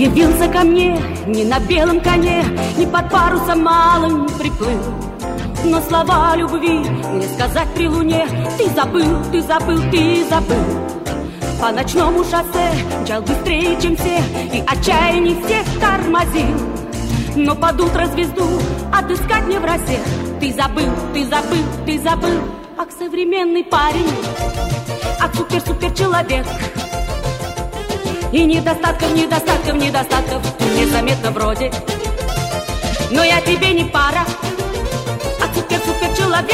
явился ко мне не на белом коне, не под парусом малым приплыл. Но слова любви мне сказать при луне ты забыл, ты забыл, ты забыл. По ночному шоссе мчал быстрее, чем все, и отчаяние всех тормозил. Но под утро звезду отыскать мне в росе ты забыл, ты забыл, ты забыл. Ах, современный парень, ах, супер-супер человек. И недостатков, недостатков, недостатков незаметно вроде. Но я тебе не пара, а супер-супер человек.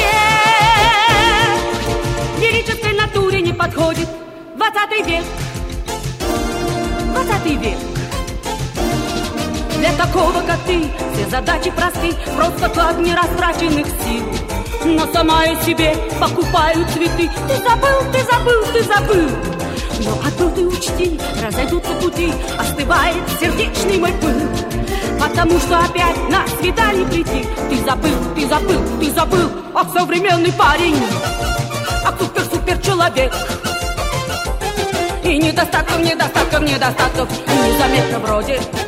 Лирической натуре не подходит 20 век, 20 век. Для такого, как ты, все задачи просты, просто клад нерастраченных сил. Но сама я себе покупаю цветы. Ты забыл, ты забыл, ты забыл. Но одно ты учти, разойдутся пути, остывает сердечный мой пыл. Потому что опять на свидание прийти ты забыл, ты забыл, ты забыл. Ах, современный парень, ах, супер-супер человек. И недостатков, недостатков, недостатков незаметно вроде.